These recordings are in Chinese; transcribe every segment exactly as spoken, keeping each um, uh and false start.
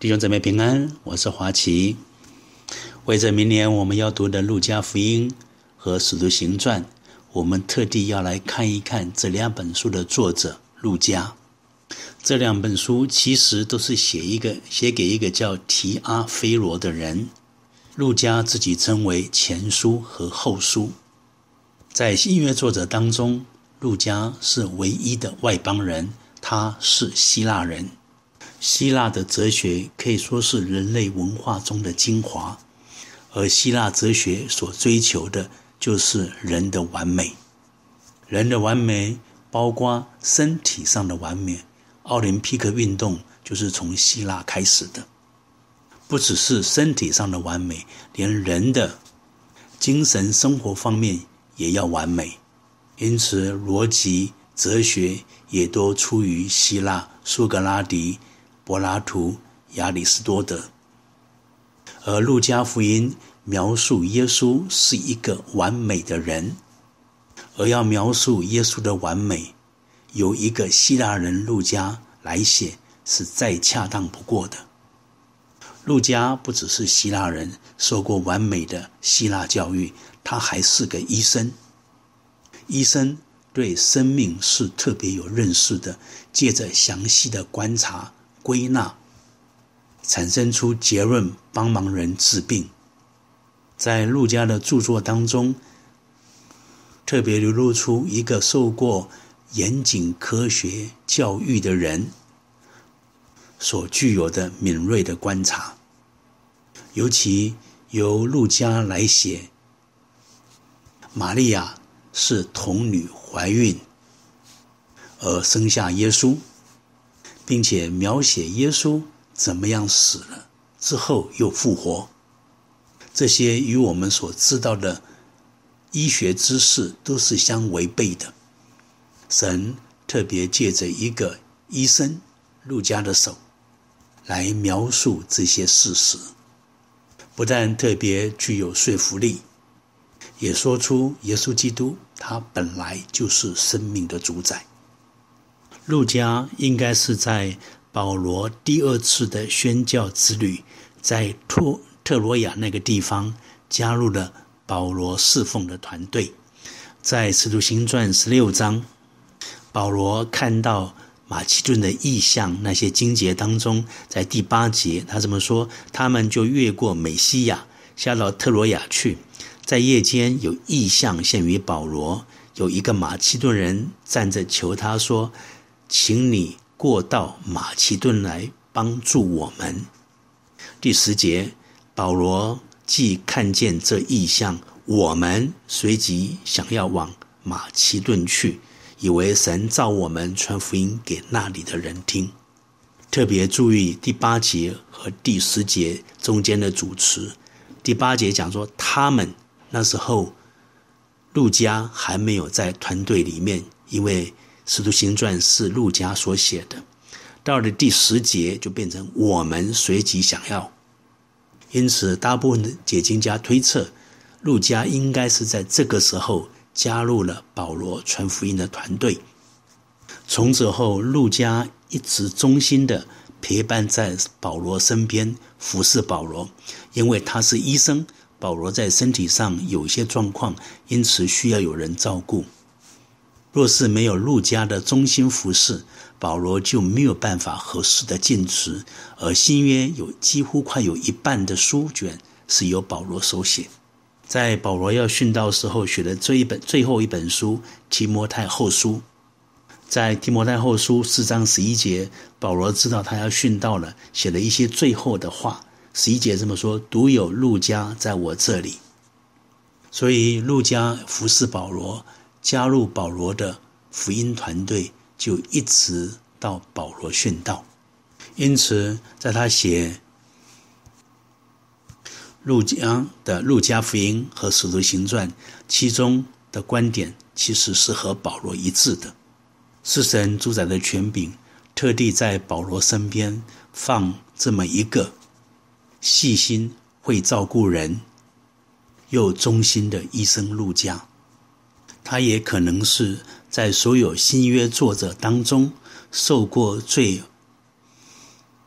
弟兄姊妹平安，我是华奇。为着明年我们要读的路加福音和使徒行传，我们特地要来看一看这两本书的作者路加。这两本书其实都是写一个写给一个叫提阿非罗的人。路加自己称为前书和后书。在新约作者当中，路加是唯一的外邦人，他是希腊人。希腊的哲学可以说是人类文化中的精华，而希腊哲学所追求的就是人的完美。人的完美包括身体上的完美，奥林匹克运动就是从希腊开始的。不只是身体上的完美，连人的精神生活方面也要完美。因此逻辑、哲学也都出于希腊，苏格拉底、柏拉图、亚里士多德。而路加福音描述耶稣是一个完美的人，而要描述耶稣的完美，由一个希腊人路加来写是再恰当不过的。路加不只是希腊人，受过完美的希腊教育，他还是个医生。医生对生命是特别有认识的，借着详细的观察、归纳，产生出结论，帮忙人治病。在路加的著作当中，特别流露出一个受过严谨科学教育的人所具有的敏锐的观察。尤其由路加来写玛利亚是童女怀孕而生下耶稣，并且描写耶稣怎么样死了之后又复活。这些与我们所知道的医学知识都是相违背的。神特别借着一个医生路加的手来描述这些事实，不但特别具有说服力，也说出耶稣基督他本来就是生命的主宰。路加应该是在保罗第二次的宣教之旅，在特特罗亚那个地方加入了保罗侍奉的团队。在使徒行传十六章，保罗看到马其顿的异象，那些经节当中，在第八节他这么说，他们就越过美西亚下到特罗亚去，在夜间有异象现于保罗，有一个马其顿人站着求他说，请你过到马其顿来帮助我们。第十节，保罗既看见这异象，我们随即想要往马其顿去，以为神召我们传福音给那里的人听。特别注意第八节和第十节中间的主词。第八节讲说他们，那时候路加还没有在团队里面，因为使徒行传是路加所写的。到了第十节就变成我们随即想要。因此大部分的解经家推测，路加应该是在这个时候加入了保罗传福音的团队。从此后，路加一直忠心的陪伴在保罗身边，服侍保罗。因为他是医生，保罗在身体上有一些状况，因此需要有人照顾。若是没有路加的忠心服侍，保罗就没有办法合适的尽职。而新约有几乎快有一半的书卷是由保罗手写。在保罗要殉道时候写的这一本最后一本书提摩太后书，在提摩太后书四章十一节，保罗知道他要殉道了，写了一些最后的话。十一节这么说，独有路加在我这里。所以路加服侍保罗，加入保罗的福音团队，就一直到保罗殉道。因此在他写路加的路加福音和使徒行传，其中的观点其实是和保罗一致的。是神主宰的权柄，特地在保罗身边放这么一个细心会照顾人又忠心的医生路加。他也可能是在所有新约作者当中受过最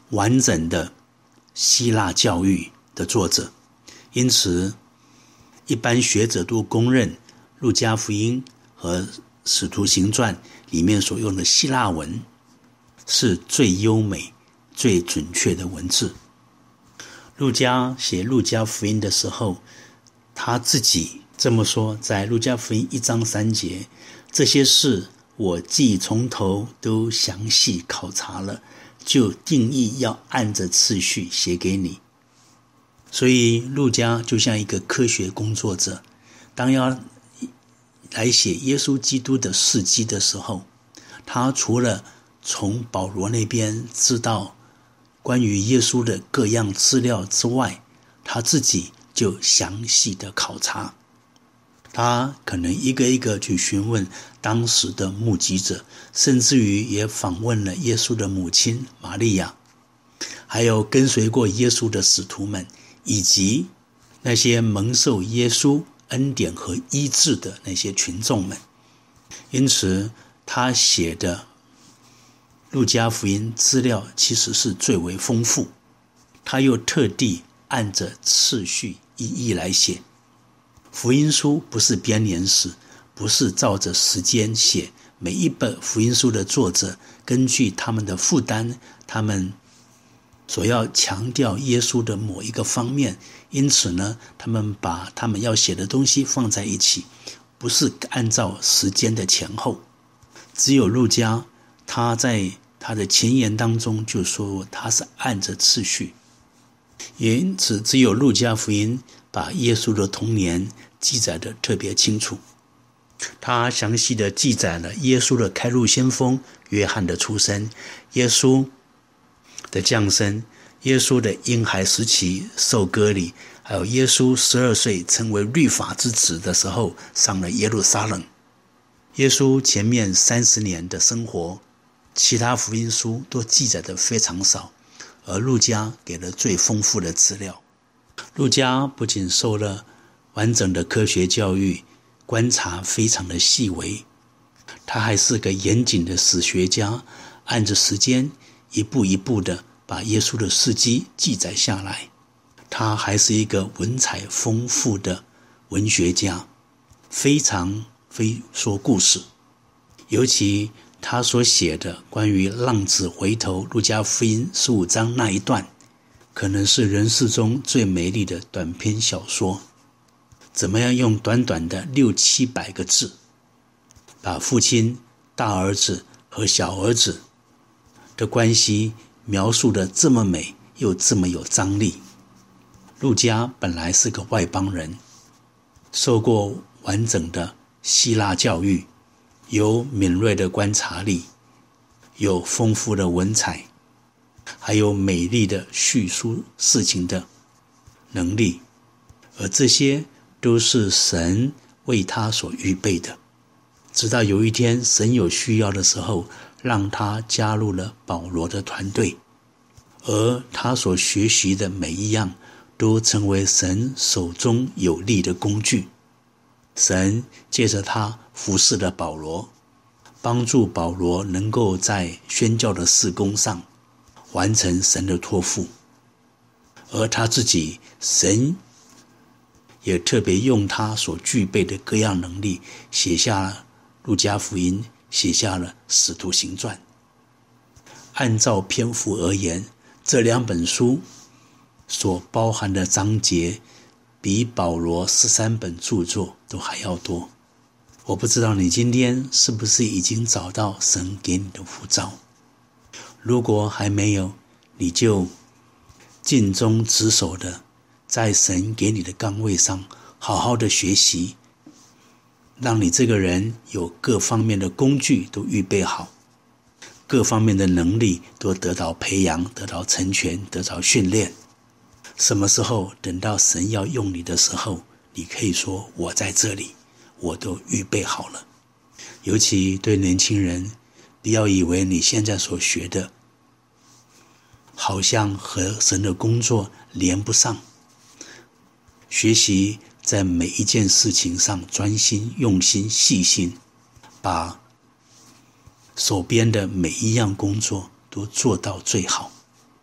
完整的希腊教育的作者，因此一般学者都公认路加福音和使徒行传里面所用的希腊文是最优美最准确的文字。路加写路加福音的时候，他自己这么说，在路加福音一章三节，这些事我既从头都详细考察了，就定义要按着次序写给你。所以路加就像一个科学工作者，当要来写耶稣基督的事迹的时候，他除了从保罗那边知道关于耶稣的各样资料之外，他自己就详细的考察。他可能一个一个去询问当时的目击者，甚至于也访问了耶稣的母亲玛利亚，还有跟随过耶稣的使徒们，以及那些蒙受耶稣恩典和医治的那些群众们。因此他写的路加福音资料其实是最为丰富，他又特地按着次序一一来写。福音书不是编年史，不是照着时间写，每一本福音书的作者根据他们的负担，他们所要强调耶稣的某一个方面，因此呢，他们把他们要写的东西放在一起，不是按照时间的前后。只有路加，他在他的前言当中就说他是按着次序，因此只有路加福音把耶稣的童年记载得特别清楚。他详细的记载了耶稣的开路先锋约翰的出生，耶稣的降生，耶稣的婴孩时期受割礼，还有耶稣十二岁成为律法之子的时候上了耶路撒冷。耶稣前面三十年的生活，其他福音书都记载得非常少，而路加给了最丰富的资料。路加不仅受了完整的科学教育，观察非常的细微，他还是个严谨的史学家，按着时间一步一步的把耶稣的事迹记载下来。他还是一个文采丰富的文学家，非常非说故事。尤其他所写的关于浪子回头，路加福音十五章那一段，可能是人世中最美丽的短篇小说。怎么样用短短的六七百个字，把父亲、大儿子和小儿子的关系描述得这么美，又这么有张力。路加本来是个外邦人，受过完整的希腊教育，有敏锐的观察力，有丰富的文采，还有美丽的叙述事情的能力，而这些都是神为他所预备的。直到有一天神有需要的时候，让他加入了保罗的团队，而他所学习的每一样都成为神手中有力的工具。神借着他服侍了保罗，帮助保罗能够在宣教的事工上完成神的托付，而他自己，神也特别用他所具备的各样能力，写下了路加福音，写下了使徒行传。按照篇幅而言，这两本书所包含的章节比保罗十三本著作都还要多。我不知道你今天是不是已经找到神给你的呼召，如果还没有，你就尽忠职守的在神给你的岗位上好好的学习，让你这个人有各方面的工具都预备好，各方面的能力都得到培养，得到成全，得到训练。什么时候等到神要用你的时候，你可以说我在这里，我都预备好了。尤其对年轻人，不要以为你现在所学的好像和神的工作连不上。学习在每一件事情上专心、用心、细心，把手边的每一样工作都做到最好。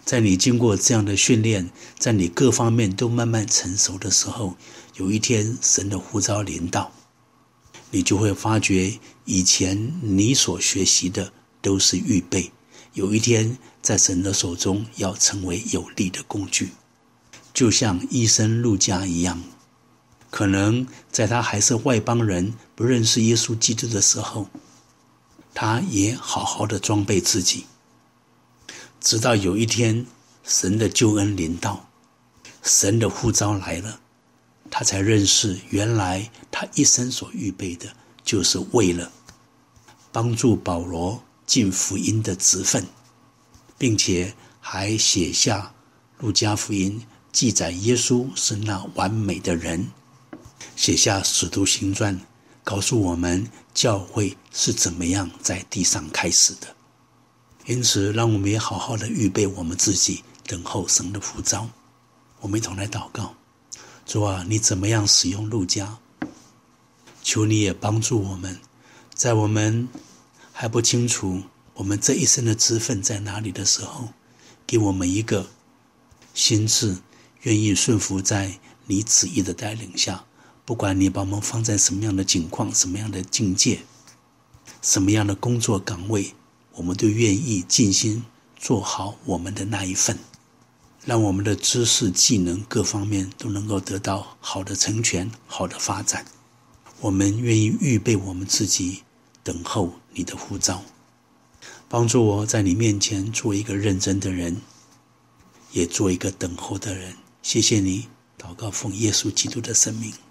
在你经过这样的训练，在你各方面都慢慢成熟的时候，有一天神的呼召临到，你就会发觉以前你所学习的都是预备，有一天在神的手中要成为有力的工具。就像医生路加一样，可能在他还是外邦人，不认识耶稣基督的时候，他也好好的装备自己，直到有一天神的救恩临到，神的呼召来了，他才认识原来他一生所预备的就是为了帮助保罗尽福音的职分，并且还写下路加福音记载耶稣是那完美的人，写下使徒行传告诉我们教会是怎么样在地上开始的。因此让我们也好好的预备我们自己，等候神的呼召。我们一同来祷告。主啊，你怎么样使用路加，求你也帮助我们，在我们还不清楚我们这一生的职分在哪里的时候，给我们一个心智，愿意顺服在你旨意的带领下，不管你把我们放在什么样的境况，什么样的境界，什么样的工作岗位，我们都愿意尽心做好我们的那一份，让我们的知识技能各方面都能够得到好的成全，好的发展。我们愿意预备我们自己，等候你的呼召。帮助我在你面前做一个认真的人，也做一个等候的人。谢谢你，祷告奉耶稣基督的圣名。